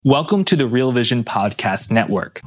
Welcome to the Real Vision Podcast Network.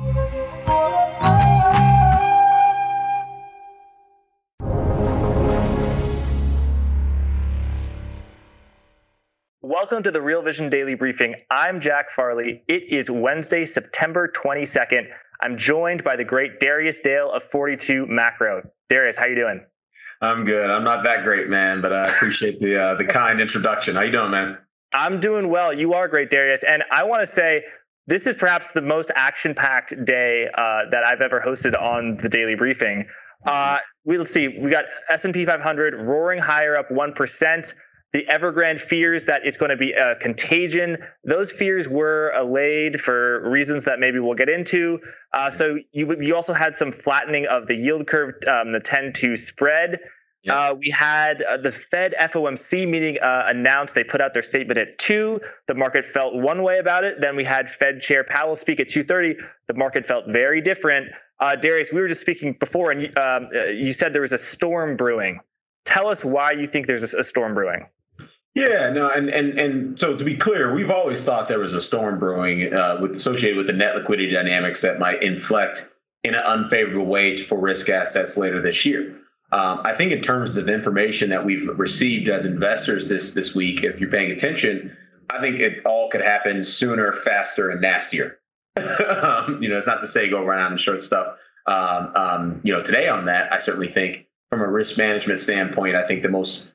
Welcome to the Real Vision Daily Briefing. I'm Jack Farley. It is Wednesday, September 22nd. I'm joined by the great Darius Dale of 42 Macro. Darius, how you doing? I'm good. I'm not that great, man, but I appreciate the kind introduction. How you doing, man? I'm doing well. You are great, Darius. And I want to say this is perhaps the most action-packed day that I've ever hosted on the Daily Briefing. Let's see. We got S&P 500 roaring higher, up 1%. The Evergrande fears that it's going to be a contagion. Those fears were allayed for reasons that maybe we'll get into. So you also had some flattening of the yield curve, the 10-2 spread. Yep. We had the Fed FOMC meeting announced. They put out their statement at 2. The market felt one way about it. Then we had Fed Chair Powell speak at 2:30. The market felt very different. Darius, we were just speaking before, and you said there was a storm brewing. Tell us why you think there's a storm brewing. Yeah, no, and so to be clear, we've always thought there was a storm brewing associated with the net liquidity dynamics that might inflect in an unfavorable way for risk assets later this year. I think in terms of the information that we've received as investors this week, if you're paying attention, I think it all could happen sooner, faster, and nastier. It's not to say go around and short stuff. Today on that, I certainly think from a risk management standpoint, I think the most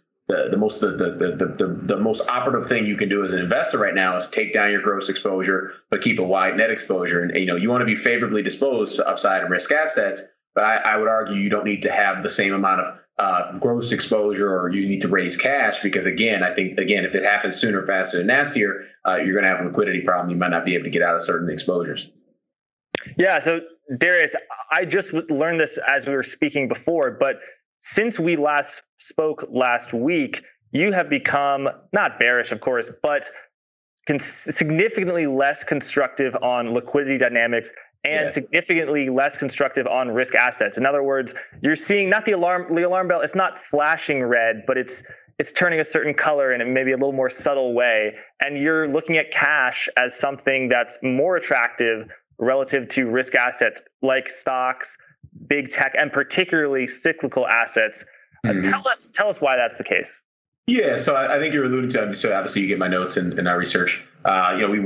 operative thing you can do as an investor right now is take down your gross exposure, but keep a wide net exposure. And you want to be favorably disposed to upside and risk assets. But I would argue you don't need to have the same amount of gross exposure, or you need to raise cash, because I think if it happens sooner, faster, and nastier, you're going to have a liquidity problem. You might not be able to get out of certain exposures. Yeah. So Darius, I just learned this as we were speaking before, but since we last spoke last week, you have become not bearish, of course, but significantly less constructive on liquidity dynamics and significantly less constructive on risk assets. In other words, you're seeing not the alarm bell. It's not flashing red, but it's turning a certain color in maybe a little more subtle way. And you're looking at cash as something that's more attractive relative to risk assets like stocks, big tech, and particularly cyclical assets. Tell us why that's the case. Yeah, so I think you're alluding to. So obviously, you get my notes and our research. We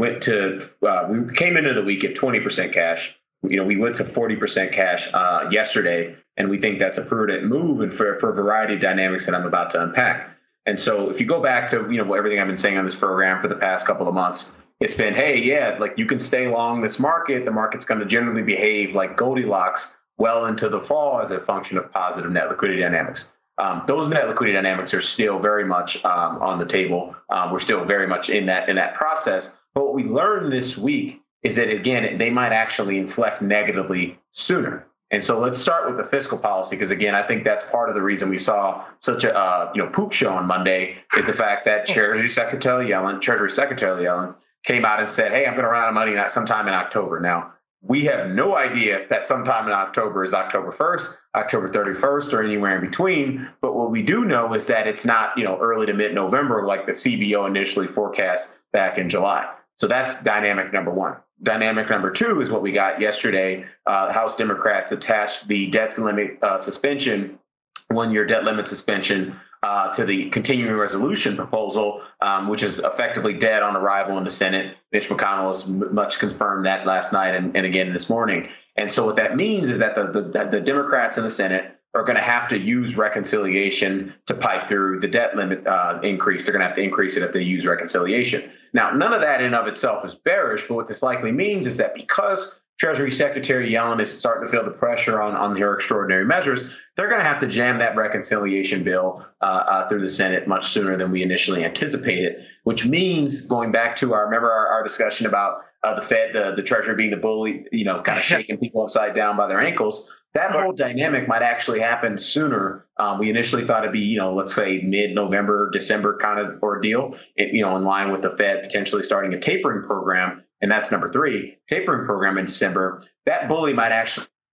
came into the week at 20% cash. We went to 40% cash yesterday, and we think that's a prudent move, and for a variety of dynamics that I'm about to unpack. And so, if you go back to everything I've been saying on this program for the past couple of months, it's been, you can stay long this market. The market's going to generally behave like Goldilocks well into the fall as a function of positive net liquidity dynamics. Those net liquidity dynamics are still very much on the table. We're still very much in that process. But what we learned this week is that, again, they might actually inflect negatively sooner. And so let's start with the fiscal policy, because, again, I think that's part of the reason we saw such a poop show on Monday is the fact that Treasury Secretary Yellen came out and said, hey, I'm going to run out of money sometime in October. Now, we have no idea if that sometime in October is October 1st, October 31st, or anywhere in between. But what we do know is that it's not, early to mid-November like the CBO initially forecast back in July. So that's dynamic number one. Dynamic number two is what we got yesterday. House Democrats attached the debt limit suspension, 1-year debt limit suspension, to the continuing resolution proposal, which is effectively dead on arrival in the Senate. Mitch McConnell has much confirmed that last night and again this morning. And so what that means is that the Democrats in the Senate are going to have to use reconciliation to pipe through the debt limit increase. They're going to have to increase it if they use reconciliation. Now, none of that in and of itself is bearish, but what this likely means is that because Treasury Secretary Yellen is starting to feel the pressure on her extraordinary measures, they're going to have to jam that reconciliation bill through the Senate much sooner than we initially anticipated, which means, going back to our discussion about the Fed, the Treasury being the bully, kind of shaking people upside down by their ankles, that whole dynamic might actually happen sooner. We initially thought it'd be, let's say mid-November, December kind of ordeal, in line with the Fed potentially starting a tapering program. And that's number 3, tapering program in December. That bully might actually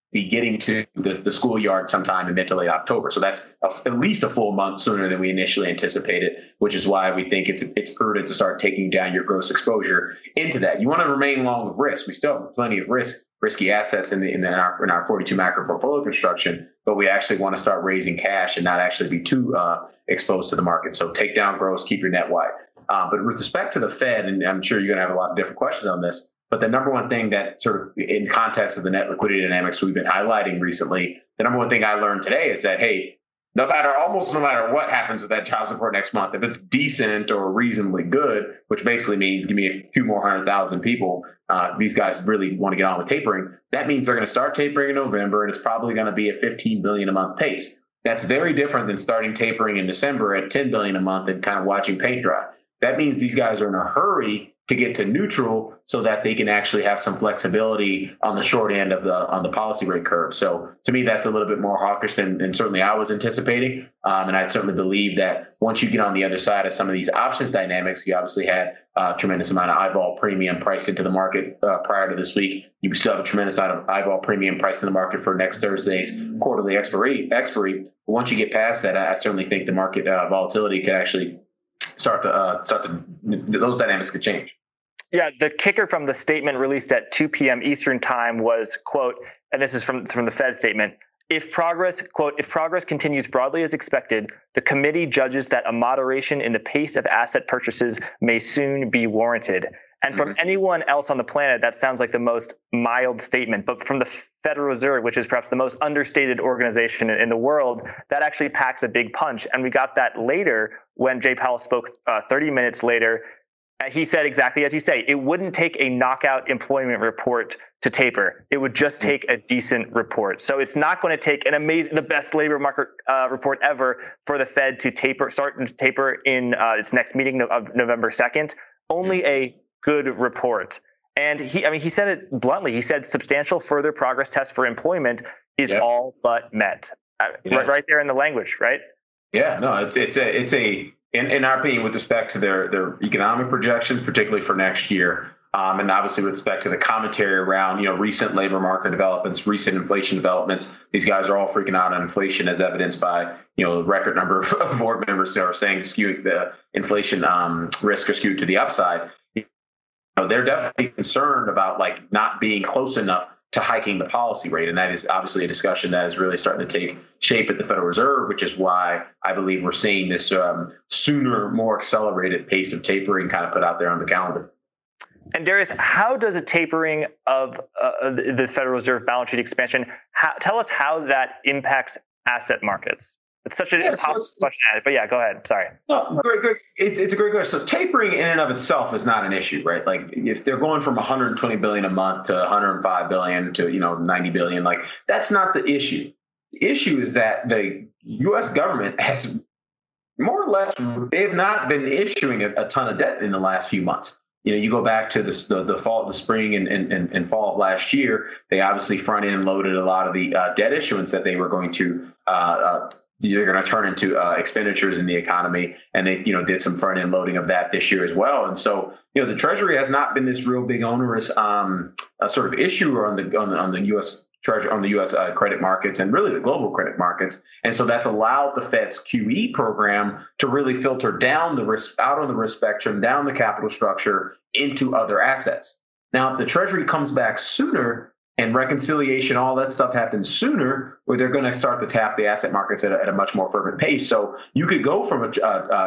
be getting to the schoolyard sometime in mid to late October. So that's at least a full month sooner than we initially anticipated, which is why we think it's prudent to start taking down your gross exposure into that. You want to remain long with risk. We still have plenty of risky assets in our 42 macro portfolio construction, but we actually want to start raising cash and not actually be too exposed to the market. So take down gross, keep your net wide. But with respect to the Fed, and I'm sure you're going to have a lot of different questions on this, but the number one thing that sort of in context of the net liquidity dynamics we've been highlighting recently, the number one thing I learned today is that, hey, almost no matter what happens with that jobs report next month, if it's decent or reasonably good, which basically means give me a few more 100,000 people, these guys really want to get on with tapering. That means they're going to start tapering in November, and it's probably going to be a 15 billion a month pace. That's very different than starting tapering in December at 10 billion a month and kind of watching paint dry. That means these guys are in a hurry to get to neutral so that they can actually have some flexibility on the short end of the policy rate curve. So to me, that's a little bit more hawkish than certainly I was anticipating. And I certainly believe that once you get on the other side of some of these options dynamics, you obviously had a tremendous amount of eyeball premium priced into the market prior to this week. You still have a tremendous amount of eyeball premium priced in the market for next Thursday's quarterly expiry. But once you get past that, I certainly think the market volatility could actually start to those dynamics could change. Yeah, the kicker from the statement released at 2 p.m. Eastern time was, quote, and this is from the Fed statement, if progress continues broadly as expected, the committee judges that a moderation in the pace of asset purchases may soon be warranted. And from anyone else on the planet, that sounds like the most mild statement. But from the Federal Reserve, which is perhaps the most understated organization in the world, that actually packs a big punch. And we got that later when Jay Powell spoke 30 minutes later. He said exactly as you say, it wouldn't take a knockout employment report to taper. It would just take a decent report. So it's not going to take the best labor market report ever for the Fed to start to taper in its next meeting of November 2nd. Only a good report. And he said it bluntly. He said substantial further progress test for employment is all but met. Right there in the language, right? Yeah, no, it's in our opinion, with respect to their economic projections, particularly for next year, and obviously with respect to the commentary around recent labor market developments, recent inflation developments, these guys are all freaking out on inflation, as evidenced by a record number of board members who are saying skewing the inflation risk are skewed to the upside. They're definitely concerned about not being close enough to hiking the policy rate. And that is obviously a discussion that is really starting to take shape at the Federal Reserve, which is why I believe we're seeing this sooner, more accelerated pace of tapering kind of put out there on the calendar. And Darius, how does a tapering of the Federal Reserve balance sheet expansion, tell us how that impacts asset markets? It's such an impossible question, but yeah, go ahead. Sorry. No, great. It's a great question. So tapering in and of itself is not an issue, right? Like if they're going from 120 billion a month to 105 billion to 90 billion, that's not the issue. The issue is that the U.S. government has more or less, they have not been issuing a ton of debt in the last few months. You go back to the spring and fall of last year. They obviously front end loaded a lot of the debt issuance that they were going to. They're going to turn into expenditures in the economy, and they did some front end loading of that this year as well. And so the Treasury has not been this real big onerous sort of issue on the U.S. Treasury, on the U.S. Credit markets, and really the global credit markets. And so that's allowed the Fed's QE program to really filter down the risk, out on the risk spectrum, down the capital structure into other assets. Now, if the Treasury comes back sooner and reconciliation, all that stuff happens sooner, where they're going to start to tap the asset markets at a much more fervent pace. So you could go from a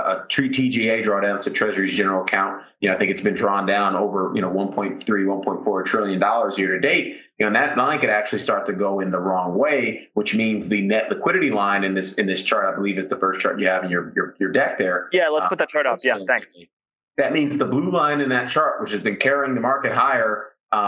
TGA drawdown to Treasury's general account. I think it's been drawn down over 1.3, $1.4 trillion year to date. And that line could actually start to go in the wrong way, which means the net liquidity line in this chart, I believe, is the first chart you have in your deck there. Yeah, let's put that chart up. Yeah, thanks. That means the blue line in that chart, which has been carrying the market higher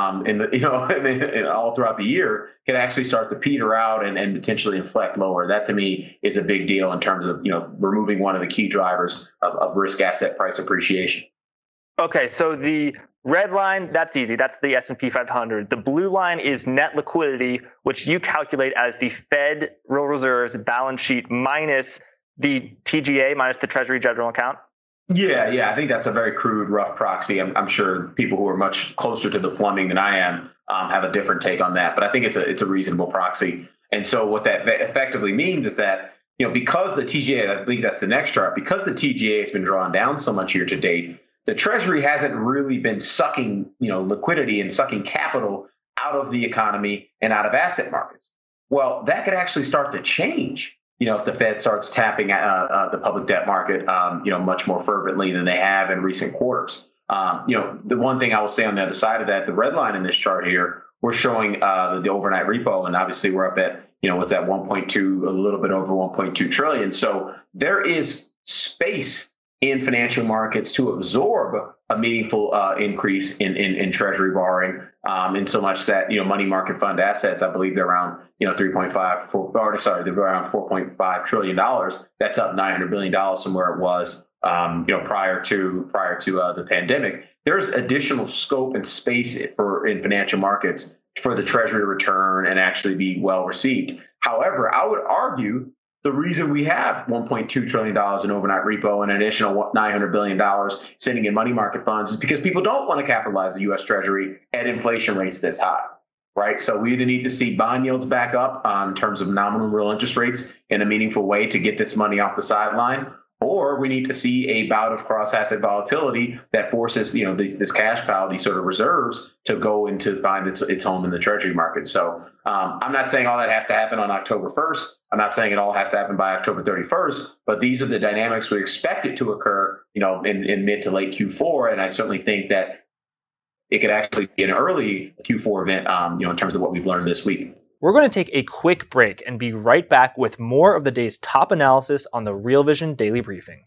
all throughout the year, can actually start to peter out and potentially inflect lower. That to me is a big deal in terms of removing one of the key drivers of risk asset price appreciation. Okay, so the red line, that's easy. That's the S&P 500. The blue line is net liquidity, which you calculate as the Federal Reserve's balance sheet minus the TGA, minus the Treasury General Account. Yeah. I think that's a very crude, rough proxy. I'm sure people who are much closer to the plumbing than I am have a different take on that. But I think it's a reasonable proxy. And so what that effectively means is that, because the TGA, I believe that's the next chart, because the TGA has been drawn down so much year to date, the Treasury hasn't really been sucking, liquidity and sucking capital out of the economy and out of asset markets. Well, that could actually start to change, if the Fed starts tapping the public debt market, much more fervently than they have in recent quarters. The one thing I will say on the other side of that, the red line in this chart here, we're showing the overnight repo, and obviously we're up at, what's that, 1.2, a little bit over 1.2 trillion. So there is space in financial markets to absorb a meaningful increase in Treasury borrowing, in so much that, money market fund assets, I believe they're around, they're around $4.5 trillion. That's up $900 billion from where it was, prior to the pandemic. There's additional scope and space in financial markets for the Treasury return and actually be well received. However, I would argue the reason we have $1.2 trillion in overnight repo and an additional $900 billion sitting in money market funds is because people don't want to capitalize the U.S. Treasury at inflation rates this high, right? So we either need to see bond yields back up in terms of nominal real interest rates in a meaningful way to get this money off the sideline, or we need to see a bout of cross-asset volatility that forces, this cash pile, these sort of reserves, to go into find its home in the Treasury market. So I'm not saying all that has to happen on October 1st. I'm not saying it all has to happen by October 31st, but these are the dynamics we expect it to occur, in mid to late Q4. And I certainly think that it could actually be an early Q4 event, in terms of what we've learned this week. We're going to take a quick break and be right back with more of the day's top analysis on the Real Vision Daily Briefing.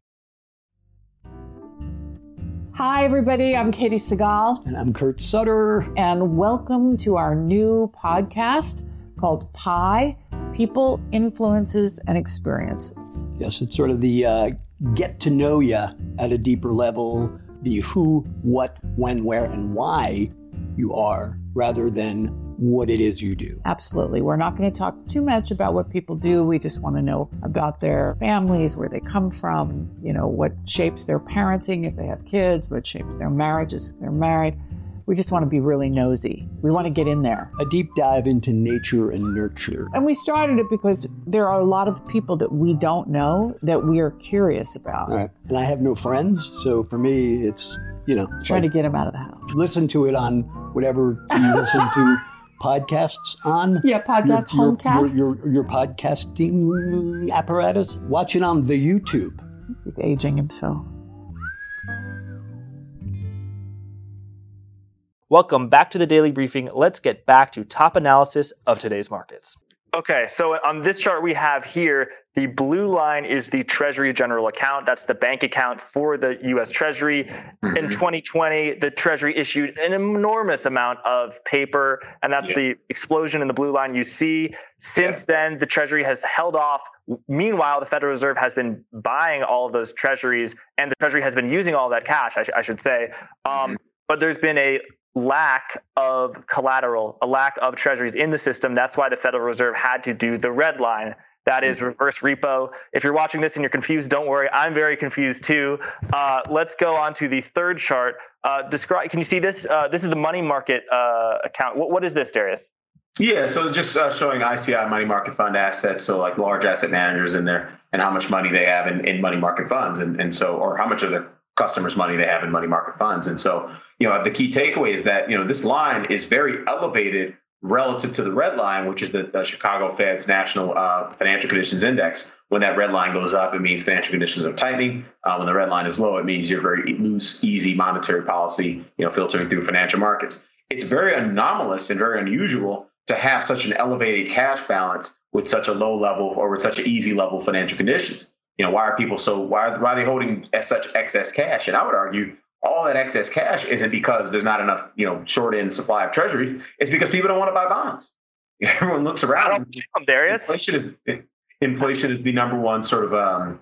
Hi, everybody. I'm Katie Segal. And I'm Kurt Sutter. And welcome to our new podcast called PI, People, Influences, and Experiences. Yes, it's sort of the get to know you at a deeper level, the who, what, when, where, and why you are, rather than what it is you do. Absolutely. We're not going to talk too much about what people do. We just want to know about their families, where they come from, what shapes their parenting if they have kids, what shapes their marriages if they're married. We just want to be really nosy. We want to get in there. A deep dive into nature and nurture. And we started it because there are a lot of people that we don't know that we are curious about. Right. And I have no friends. So for me, it's, trying to get them out of the house. Listen to it on whatever you listen to podcasts on. Yeah, homecasts. Your podcasting apparatus. Watch it on the YouTube. He's aging himself. Welcome back to the Daily Briefing. Let's get back to top analysis of today's markets. Okay, so on this chart we have here, the blue line is the Treasury General Account. That's the bank account for the U.S. Treasury. Mm-hmm. In 2020, the Treasury issued an enormous amount of paper, and that's the explosion in the blue line you see. Since then, the Treasury has held off. Meanwhile, the Federal Reserve has been buying all of those treasuries, and the Treasury has been using all that cash, I should say. But there's been a lack of collateral, a lack of treasuries in the system. That's why the Federal Reserve had to do the red line. That is reverse repo. If you're watching this and you're confused, don't worry. I'm very confused too. Let's go on to the third chart. Can you see this? This is the money market account. What is this, Darius? Yeah, so just showing ICI money market fund assets, so like large asset managers in there, and how much money they have in money market funds, and so, or how much of their customers' money they have in money market funds. And so, the key takeaway is that, this line is very elevated relative to the red line, which is the Chicago Fed's National Financial Conditions Index. When that red line goes up, it means financial conditions are tightening. When the red line is low, it means you're very loose, easy monetary policy, filtering through financial markets. It's very anomalous and very unusual to have such an elevated cash balance with such a low level or with such an easy level of financial conditions. Why are people why are they holding such excess cash? And I would argue all that excess cash isn't because there's not enough, short end supply of treasuries. It's because people don't want to buy bonds. Everyone looks around. Darius. Inflation is the number one sort of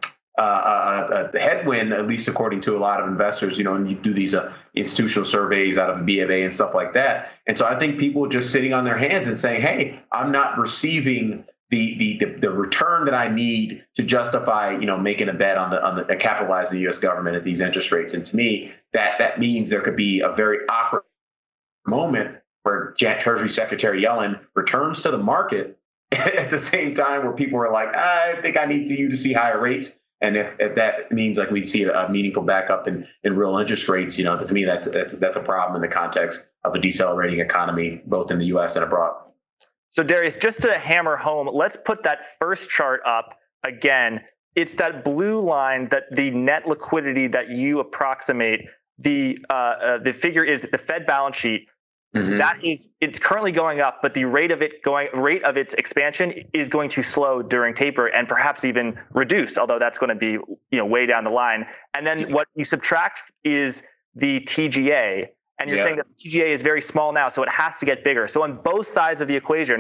headwind, at least according to a lot of investors, and you do these institutional surveys out of the BofA and stuff like that. And so I think people are just sitting on their hands and saying, hey, I'm not receiving the return that I need to justify, making a bet on the capitalizing the U.S. government at these interest rates. And to me, that means there could be a very awkward moment where Treasury Secretary Yellen returns to the market at the same time where people are like, I think I need you to see higher rates. And if that means like we see a meaningful backup in real interest rates, to me, that's a problem in the context of a decelerating economy, both in the U.S. and abroad. So Darius, just to hammer home, let's put that first chart up again. It's that blue line, that the net liquidity that you approximate. The figure is the Fed balance sheet. Mm-hmm. It's currently going up, but the rate of its expansion is going to slow during taper and perhaps even reduce, although that's going to be way down the line. And then what you subtract is the TGA, and you're saying that the TGA is very small now, so it has to get bigger. So on both sides of the equation,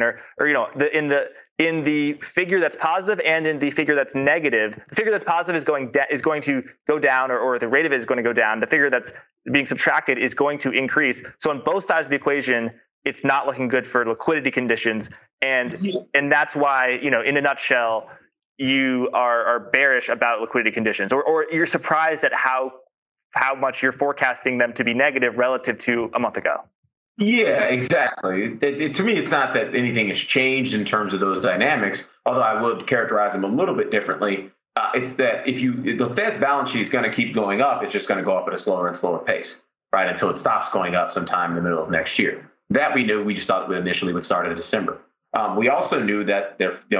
in the figure that's positive and in the figure that's negative, the figure that's positive is going to go down, or the rate of it is going to go down. The figure that's being subtracted is going to increase. So on both sides of the equation, it's not looking good for liquidity conditions, and that's why, in a nutshell, you are bearish about liquidity conditions, or you're surprised at how much you're forecasting them to be negative relative to a month ago. Yeah, exactly. To me, it's not that anything has changed in terms of those dynamics, although I would characterize them a little bit differently. It's that if the Fed's balance sheet is going to keep going up, it's just going to go up at a slower and slower pace, right, until it stops going up sometime in the middle of next year. That we knew. We just thought it initially would start in December. We also knew that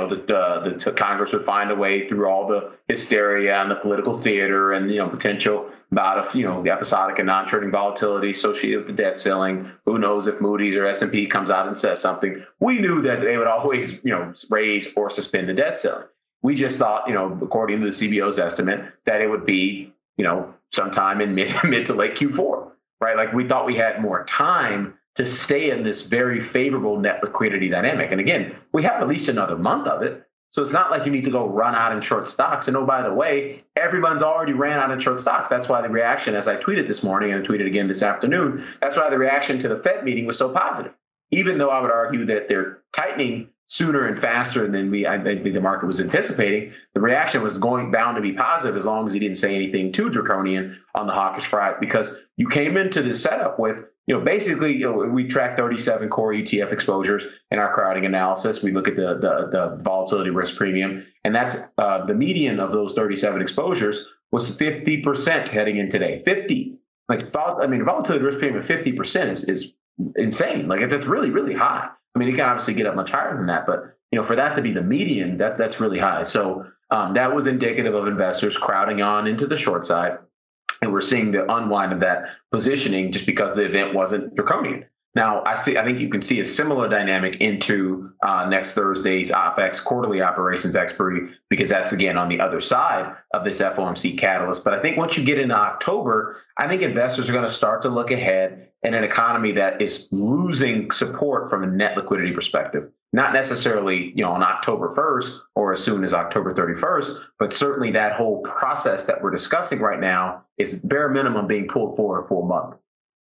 the Congress would find a way through all the hysteria and the political theater and potential bout of the episodic and non-trading volatility associated with the debt ceiling. Who knows if Moody's or S&P comes out and says something? We knew that they would always raise or suspend the debt ceiling. We just thought, according to the CBO's estimate, that it would be sometime in mid to late Q4, right? Like we thought we had more time to stay in this very favorable net liquidity dynamic. And again, we have at least another month of it. So it's not like you need to go run out and short stocks. And oh, by the way, everyone's already ran out and short stocks. That's why the reaction, as I tweeted this morning and tweeted again this afternoon, that's why the reaction to the Fed meeting was so positive. Even though I would argue that they're tightening sooner and faster than I think the market was anticipating, the reaction was bound to be positive as long as he didn't say anything too draconian on the hawkish front, because you came into this setup with basically, we track 37 core ETF exposures in our crowding analysis. We look at the volatility risk premium, and that's the median of those 37 exposures was 50% heading in today. 50, volatility risk premium of 50% is insane. Like that's really, really high. I mean, it can obviously get up much higher than that, but for that to be the median, that's really high. So that was indicative of investors crowding on into the short side. And we're seeing the unwind of that positioning just because the event wasn't draconian. Now, I think you can see a similar dynamic into next Thursday's OPEX quarterly operations expiry, because that's, again, on the other side of this FOMC catalyst. But I think once you get into October, I think investors are going to start to look ahead in an economy that is losing support from a net liquidity perspective. Not necessarily, on October 1st or as soon as October 31st, but certainly that whole process that we're discussing right now is bare minimum being pulled forward for a month.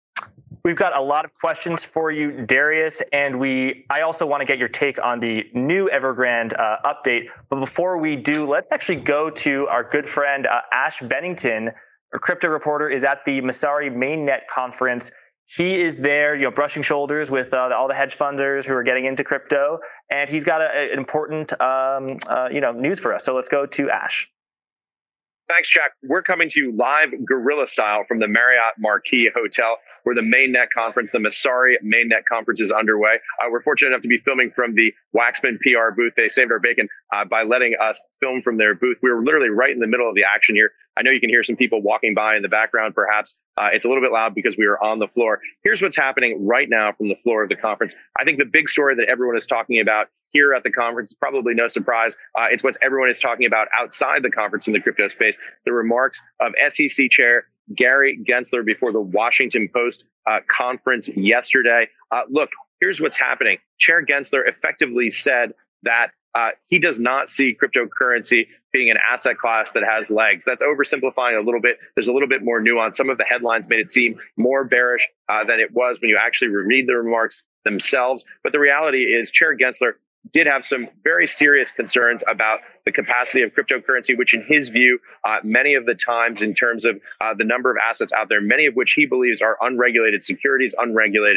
We've got a lot of questions for you, Darius, and I also want to get your take on the new Evergrande update. But before we do, let's actually go to our good friend Ash Bennington, a crypto reporter, is at the Messari Mainnet conference. He is there, brushing shoulders with all the hedge funders who are getting into crypto, and he's got an important, news for us. So let's go to Ash. Thanks, Jack. We're coming to you live guerrilla style from the Marriott Marquis Hotel, where the Mainnet conference, the Messari Mainnet conference, is underway. We're fortunate enough to be filming from the Waxman PR booth. They saved our bacon by letting us film from their booth. We were literally right in the middle of the action here. I know you can hear some people walking by in the background, perhaps. It's a little bit loud because we are on the floor. Here's what's happening right now from the floor of the conference. I think the big story that everyone is talking about here at the conference is probably no surprise. It's what everyone is talking about outside the conference in the crypto space. The remarks of SEC Chair Gary Gensler before the Washington Post conference yesterday. Look, here's what's happening. Chair Gensler effectively said that he does not see cryptocurrency being an asset class that has legs. That's oversimplifying a little bit. There's a little bit more nuance. Some of the headlines made it seem more bearish than it was when you actually read the remarks themselves. But the reality is Chair Gensler did have some very serious concerns about the capacity of cryptocurrency, which in his view, many of the times in terms of the number of assets out there, many of which he believes are unregulated securities, unregulated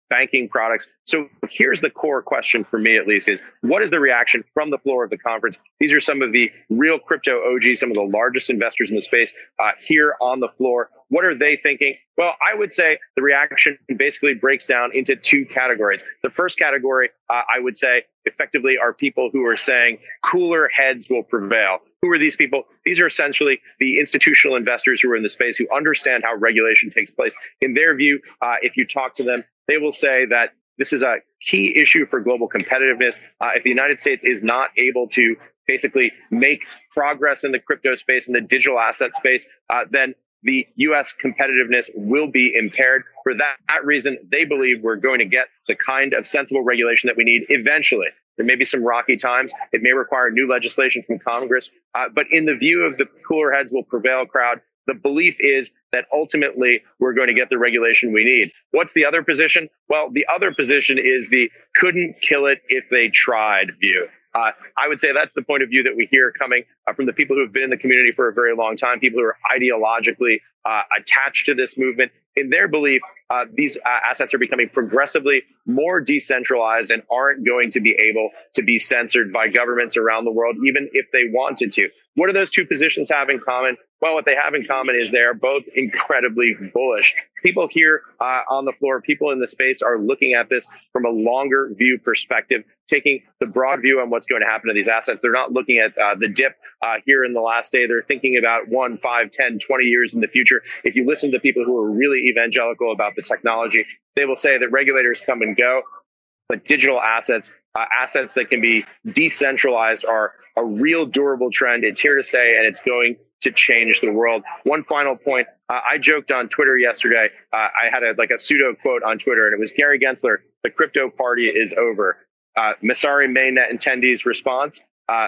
banking products. So here's the core question for me, at least, is what is the reaction from the floor of the conference? These are some of the real crypto OGs, some of the largest investors in the space here on the floor. What are they thinking? Well, I would say the reaction basically breaks down into two categories. The first category, I would say, effectively are people who are saying cooler heads will prevail. Who are these people? These are essentially the institutional investors who are in the space, who understand how regulation takes place. In their view, if you talk to them, they will say that this is a key issue for global competitiveness. If the United States is not able to basically make progress in the crypto space and the digital asset space, then the U.S. competitiveness will be impaired. For that reason, they believe we're going to get the kind of sensible regulation that we need eventually. There may be some rocky times. It may require new legislation from Congress. But in the view of the cooler heads will prevail crowd, the belief is that ultimately we're going to get the regulation we need. What's the other position? Well, the other position is the couldn't kill it if they tried view. I would say that's the point of view that we hear coming from the people who have been in the community for a very long time, people who are ideologically attached to this movement. In their belief, these assets are becoming progressively more decentralized and aren't going to be able to be censored by governments around the world, even if they wanted to. What do those two positions have in common? Well, what they have in common is they are both incredibly bullish. People here on the floor, people in the space are looking at this from a longer view perspective, taking the broad view on what's going to happen to these assets. They're not looking at the dip here in the last day. They're thinking about 1, 5, 10, 20 years in the future. If you listen to people who are really evangelical about the technology, they will say that regulators come and go, but digital assets, assets that can be decentralized, are a real durable trend. It's here to stay, and it's going to change the world. One final point. I joked on Twitter yesterday. I had a pseudo quote on Twitter, and it was Gary Gensler, "The crypto party is over." Messari mainnet attendees response,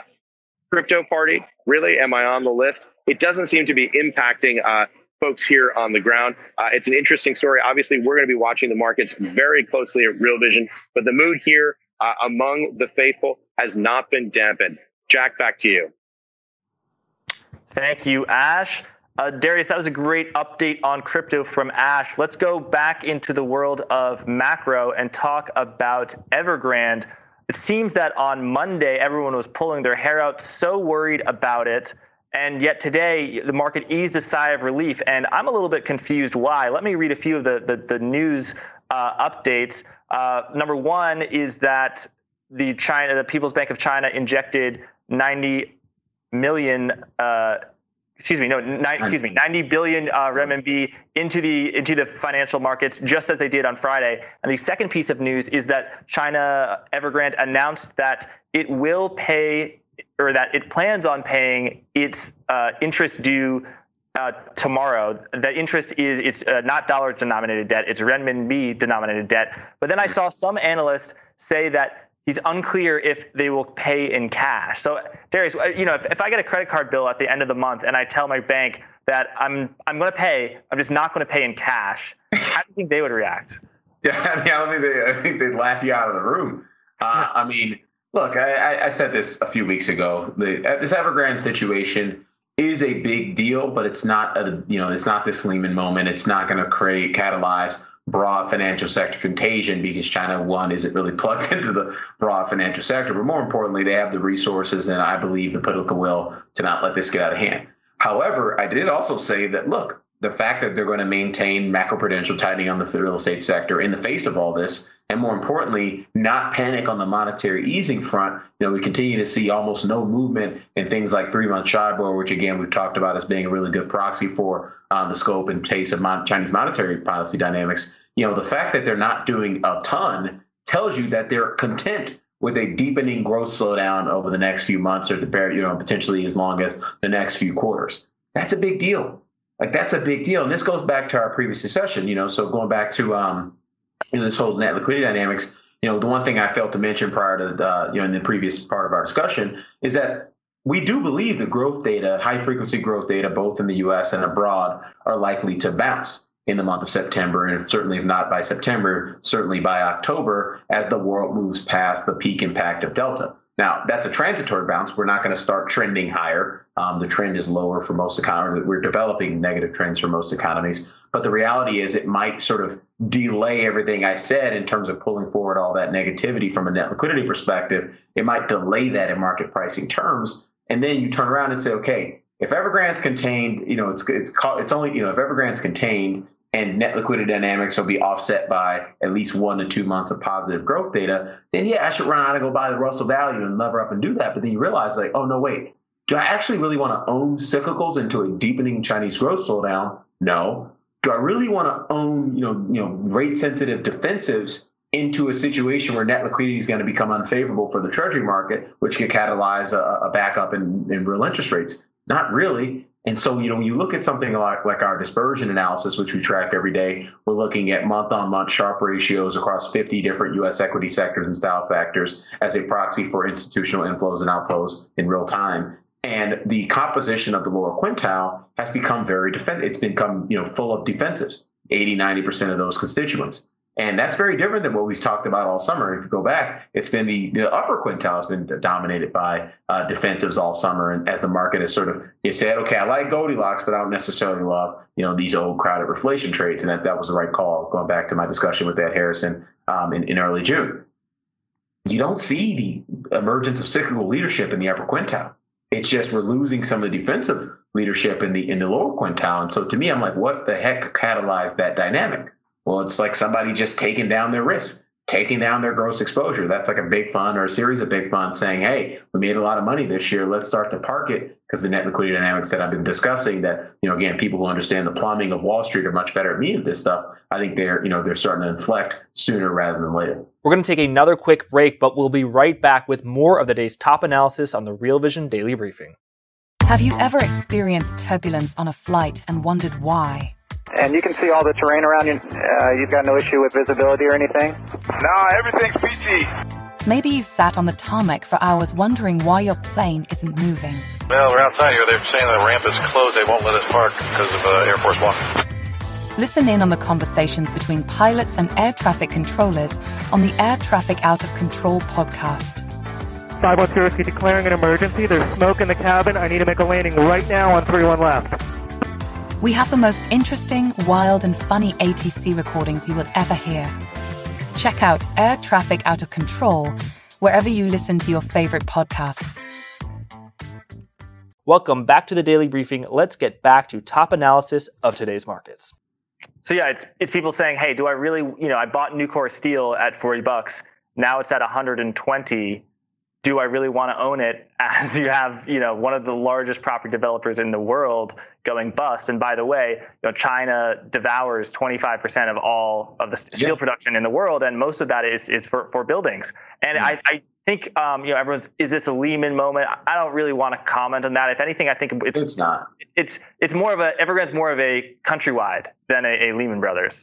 crypto party, really? Am I on the list? It doesn't seem to be impacting folks here on the ground. It's an interesting story. Obviously, we're going to be watching the markets very closely at Real Vision, but the mood here among the faithful has not been dampened. Jack, back to you. Thank you, Ash. Darius, that was a great update on crypto from Ash. Let's go back into the world of macro and talk about Evergrande. It seems that on Monday, everyone was pulling their hair out, so worried about it. And yet today, the market eased a sigh of relief. And I'm a little bit confused why. Let me read a few of the news updates. Number one is that the People's Bank of China injected 90 billion renminbi into the financial markets, just as they did on Friday. And the second piece of news is that China Evergrande announced that it will pay, or that it plans on paying, its interest due tomorrow. That interest it's not dollars denominated debt, it's renminbi denominated debt. But then I saw some analysts say that he's unclear if they will pay in cash. So Darius, if I get a credit card bill at the end of the month and I tell my bank that I'm going to pay, I'm just not going to pay in cash, how do you think they would react? Yeah, I think they'd laugh you out of the room. Look, I said this a few weeks ago. This Evergrande situation is a big deal, but it's not it's not this Lehman moment. It's not going to catalyze broad financial sector contagion, because China, one, isn't really plugged into the broad financial sector, but more importantly, they have the resources and I believe the political will to not let this get out of hand. However, I did also say that, look, the fact that they're going to maintain macroprudential tightening on the real estate sector in the face of all this, and more importantly, not panic on the monetary easing front. We continue to see almost no movement in things like 3-month Shibor, which again we've talked about as being a really good proxy for the scope and pace of Chinese monetary policy dynamics. The fact that they're not doing a ton tells you that they're content with a deepening growth slowdown over the next few months, or potentially as long as the next few quarters. That's a big deal. That's a big deal, and this goes back to our previous discussion. So going back to this whole net liquidity dynamics, the one thing I failed to mention prior to in the previous part of our discussion is that we do believe the growth data, high frequency growth data, both in the U.S. and abroad, are likely to bounce in the month of September, and certainly if not by September, certainly by October, as the world moves past the peak impact of Delta. Now, that's a transitory bounce. We're not going to start trending higher The trend is lower for most economies. We're developing negative trends for most economies. But the reality is it might sort of delay everything I said in terms of pulling forward all that negativity from a net liquidity perspective. It might delay that in market pricing terms. And then you turn around and say, okay, if Evergrande's contained, it's only, if Evergrande's contained and net liquidity dynamics will be offset by at least 1 to 2 months of positive growth data, then yeah, I should run out and go buy the Russell value and lever up and do that. But then you realize like, oh no, wait, do I actually really want to own cyclicals into a deepening Chinese growth slowdown? No. Do I really want to own, rate sensitive defensives into a situation where net liquidity is going to become unfavorable for the treasury market, which could catalyze a backup in real interest rates? Not really. And so, when you look at something like our dispersion analysis, which we track every day, we're looking at month-on-month Sharpe ratios across 50 different U.S. equity sectors and style factors as a proxy for institutional inflows and outflows in real time. And the composition of the lower quintile has become very defensive. It's become, full of defensives, 80, 90% of those constituents. And that's very different than what we've talked about all summer. If you go back, it's been the upper quintile has been dominated by defensives all summer. And as the market has sort of, you said, okay, I like Goldilocks, but I don't necessarily love, these old crowded reflation trades. And that was the right call, going back to my discussion with Ed Harrison in early June. You don't see the emergence of cyclical leadership in the upper quintile. It's just we're losing some of the defensive leadership in the lower quintile. And so to me, I'm like, what the heck catalyzed that dynamic? Well, it's like somebody just taking down their risk, taking down their gross exposure. That's like a big fund or a series of big funds saying, hey, we made a lot of money this year. Let's start to park it, because the net liquidity dynamics that I've been discussing that, again, people who understand the plumbing of Wall Street are much better at me at this stuff. I think they're starting to inflect sooner rather than later. We're going to take another quick break, but we'll be right back with more of the day's top analysis on the Real Vision Daily Briefing. Have you ever experienced turbulence on a flight and wondered why? And you can see all the terrain around you. You've got no issue with visibility or anything? No, everything's PG. Maybe you've sat on the tarmac for hours wondering why your plane isn't moving. Well, we're outside here. They're saying the ramp is closed. They won't let us park because of Air Force One. Listen in on the conversations between pilots and air traffic controllers on the Air Traffic Out of Control podcast. 512 Whiskey declaring an emergency. There's smoke in the cabin. I need to make a landing right now on 31 left. We have the most interesting, wild, and funny ATC recordings you will ever hear. Check out Air Traffic Out of Control wherever you listen to your favorite podcasts. Welcome back to the Daily Briefing. Let's get back to top analysis of today's markets. So yeah, it's people saying, hey, do I really, I bought Nucor Steel at $40. Now it's at 120. Do I really want to own it as you have, one of the largest property developers in the world going bust? And by the way, China devours 25% of all of the steel production in the world, and most of that is for buildings. And I think, everyone's, is this a Lehman moment? I don't really want to comment on that. If anything, I think it's not. It's more of Evergrande's more of a Countrywide than a Lehman Brothers.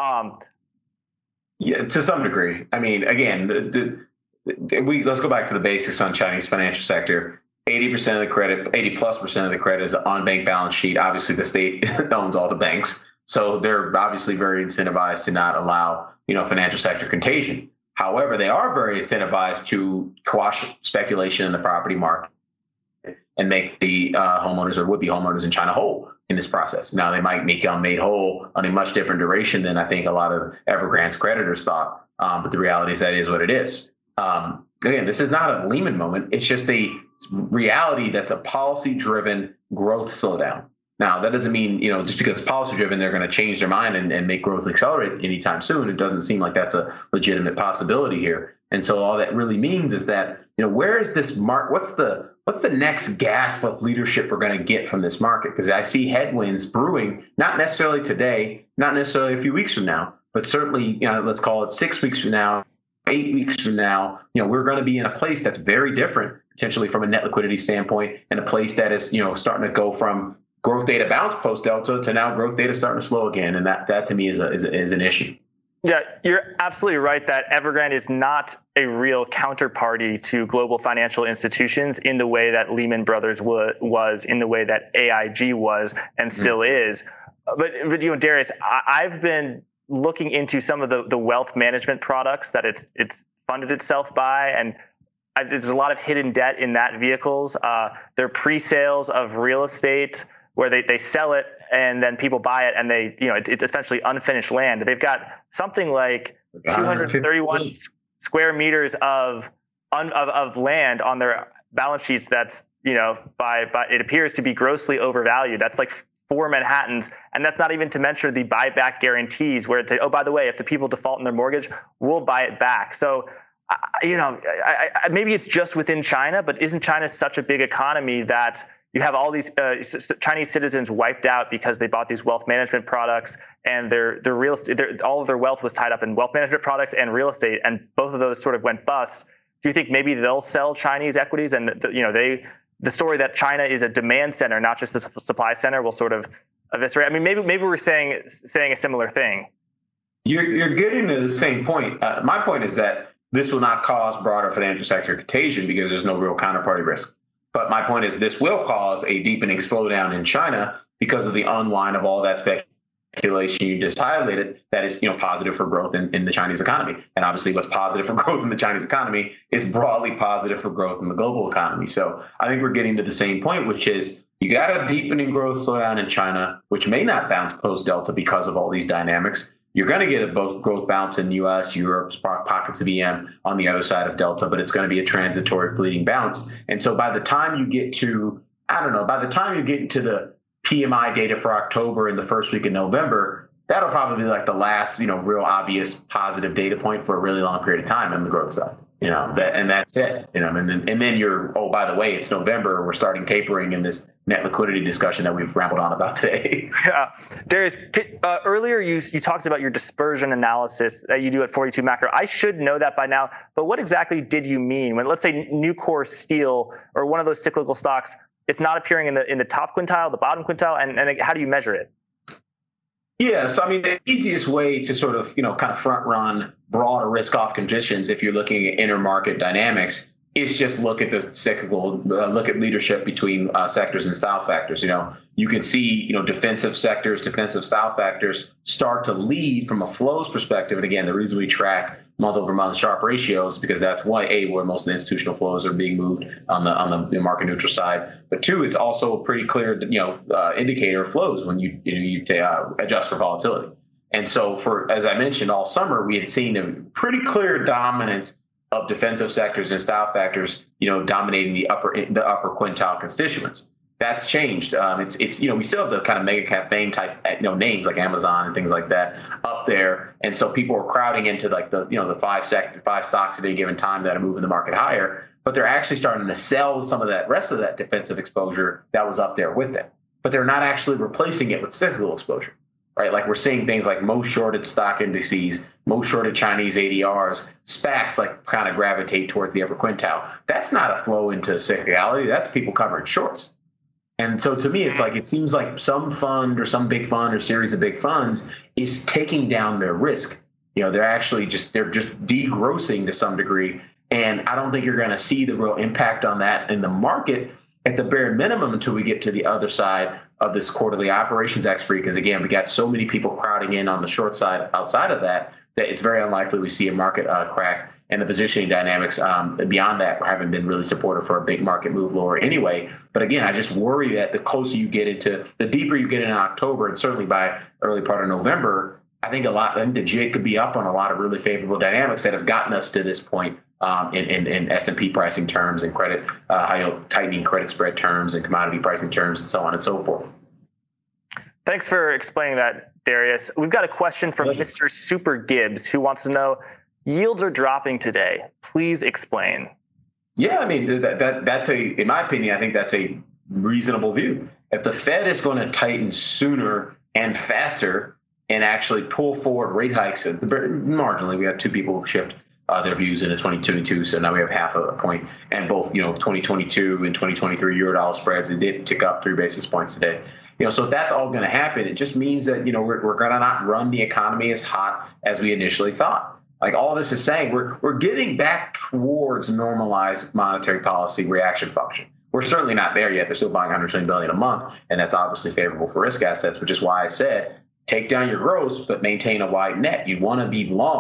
Yeah, to some degree. I mean, again, let's go back to the basics on Chinese financial sector. 80% of the credit, 80+% of the credit is on bank balance sheet. Obviously, the state owns all the banks, so they're obviously very incentivized to not allow financial sector contagion. However, they are very incentivized to quash speculation in the property market and make the homeowners or would-be homeowners in China whole in this process. Now, they might become made whole on a much different duration than I think a lot of Evergrande's creditors thought, but the reality is that is what it is. Again, this is not a Lehman moment. It's just a reality that's a policy-driven growth slowdown. Now, that doesn't mean, just because it's policy-driven, they're going to change their mind and make growth accelerate anytime soon. It doesn't seem like that's a legitimate possibility here. And so all that really means is that, where is this what's the next gasp of leadership we're going to get from this market? Because I see headwinds brewing, not necessarily today, not necessarily a few weeks from now, but certainly, let's call it 6 weeks from now, 8 weeks from now, we're going to be in a place that's very different, potentially from a net liquidity standpoint, and a place that is, starting to go from growth data bounce post Delta to now growth data starting to slow again. And that to me is an issue. Yeah, you're absolutely right that Evergrande is not a real counterparty to global financial institutions in the way that Lehman Brothers was, in the way that AIG was and still is. But Darius, I've been looking into some of the wealth management products that it's funded itself by, and there's a lot of hidden debt in that vehicles. They're pre-sales of real estate where they sell it and then people buy it, and it's essentially unfinished land. They've got something like 231 square meters of land on their balance sheets. That's by it appears to be grossly overvalued. That's like 4 Manhattans, and that's not even to mention the buyback guarantees, where it's oh, by the way, if the people default in their mortgage, we'll buy it back. So, maybe it's just within China, but isn't China such a big economy that you have all these Chinese citizens wiped out because they bought these wealth management products, and their real estate, all of their wealth was tied up in wealth management products and real estate, and both of those sort of went bust. Do you think maybe they'll sell Chinese equities, and the story that China is a demand center, not just a supply center, will sort of eviscerate? I mean, maybe we're saying a similar thing. You're getting to the same point. My point is that this will not cause broader financial sector contagion because there's no real counterparty risk. But my point is this will cause a deepening slowdown in China because of the unwind of all that speculation you just highlighted that is positive for growth in the Chinese economy. And obviously what's positive for growth in the Chinese economy is broadly positive for growth in the global economy. So I think we're getting to the same point, which is you got a deepening growth slowdown in China, which may not bounce post-Delta because of all these dynamics. You're going to get a growth bounce in the U.S., Europe, pockets of EM on the other side of Delta, but it's going to be a transitory fleeting bounce. And so by the time you get to, into the PMI data for October in the first week of November, that'll probably be like the last, real obvious positive data point for a really long period of time on the growth side. And that's it. And then you're, oh, by the way, it's November. We're starting tapering in this net liquidity discussion that we've rambled on about today. Yeah, Darius, earlier you talked about your dispersion analysis that you do at 42 Macro. I should know that by now, but what exactly did you mean when, let's say, Nucor Steel or one of those cyclical stocks, it's not appearing in the top quintile, the bottom quintile, and how do you measure it? Yeah, so I mean, the easiest way to sort of, kind of front run broader risk off conditions if you're looking at intermarket dynamics is just look at the cyclical, look at leadership between sectors and style factors. You can see, defensive sectors, defensive style factors start to lead from a flows perspective. And again, the reason we track month over month sharp ratios because that's where most of the institutional flows are being moved on the market neutral side. But two, it's also a pretty clear, indicator of flows when you adjust for volatility. And so as I mentioned, all summer, we had seen a pretty clear dominance of defensive sectors and style factors, dominating the upper quintile constituents. That's changed. It's we still have the kind of mega cap fame type names like Amazon and things like that up there, and so people are crowding into like the five stocks at any given time that are moving the market higher. But they're actually starting to sell some of that rest of that defensive exposure that was up there with them. But they're not actually replacing it with cyclical exposure. Right, like we're seeing things like most shorted stock indices, most shorted Chinese ADRs, SPACs like kind of gravitate towards the upper quintile. That's not a flow into cyclicality. That's people covering shorts. And so to me, it's like it seems like some fund or some big fund or series of big funds is taking down their risk. They're just degrossing to some degree. And I don't think you're going to see the real impact on that in the market at the bare minimum until we get to the other side of this quarterly operations expiry, because again, we got so many people crowding in on the short side outside of that it's very unlikely we see a market crack, and the positioning dynamics beyond that haven't been really supportive for a big market move lower anyway. But again, I just worry that the closer you get the deeper you get in October, and certainly by early part of November, I think the J could be up on a lot of really favorable dynamics that have gotten us to this point in S&P pricing terms and credit, tightening credit spread terms and commodity pricing terms and so on and so forth. Thanks for explaining that, Darius. We've got a question from Mr. Super Gibbs who wants to know, yields are dropping today. Please explain. Yeah, I mean, that's in my opinion, I think that's a reasonable view. If the Fed is going to tighten sooner and faster and actually pull forward rate hikes, marginally, we had two people shift their views into 2022, so now we have half a point. And both, 2022 and 2023 Eurodollar spreads, it did tick up 3 basis points today. So if that's all going to happen, it just means that, we're going to not run the economy as hot as we initially thought. Like all this is saying, we're getting back towards normalized monetary policy reaction function. We're certainly not there yet. They're still buying $120 billion a month, and that's obviously favorable for risk assets, which is why I said take down your gross, but maintain a wide net. You want to be long.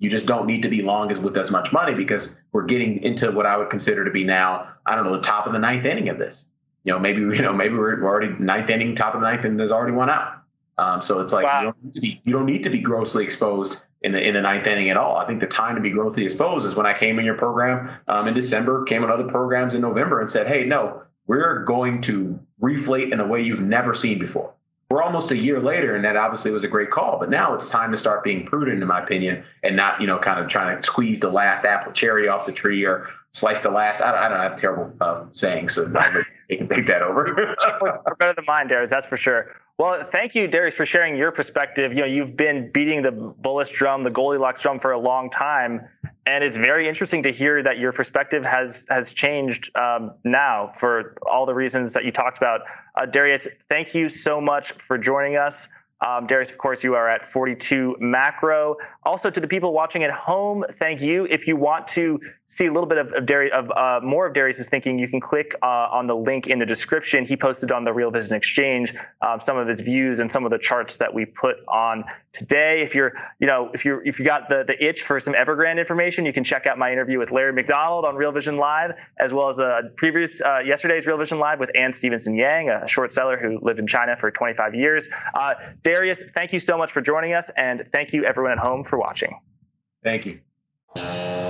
you just don't need to be long with as much money because we're getting into what I would consider to be now, I don't know, the top of the ninth inning of this. Maybe we're already ninth inning, top of the ninth, and there's already one out. So it's like you don't need to be grossly exposed in the ninth inning at all. I think the time to be grossly exposed is when I came in your program in December, came in other programs in November, and said, hey, no, we're going to reflate in a way you've never seen before. We're almost a year later, and that obviously was a great call. But now it's time to start being prudent, in my opinion, and not, kind of trying to squeeze the last apple cherry off the tree or slice the last. I don't have terrible sayings, so you can take that over. We're better than mine, Darius. That's for sure. Well, thank you, Darius, for sharing your perspective. You've been beating the bullish drum, the Goldilocks drum, for a long time, and it's very interesting to hear that your perspective has changed now for all the reasons that you talked about. Darius, thank you so much for joining us. Darius, of course, you are at 42 Macro. Also, to the people watching at home, thank you. If you want to see a little bit of more of Darius's thinking, you can click on the link in the description. He posted on the Real Vision Exchange some of his views and some of the charts that we put on today. If you got the itch for some Evergrande information, you can check out my interview with Larry McDonald on Real Vision Live, as well as yesterday's Real Vision Live with Ann Stevenson Yang, a short seller who lived in China for 25 years. Darius, thank you so much for joining us, and thank you everyone at home for watching. Thank you.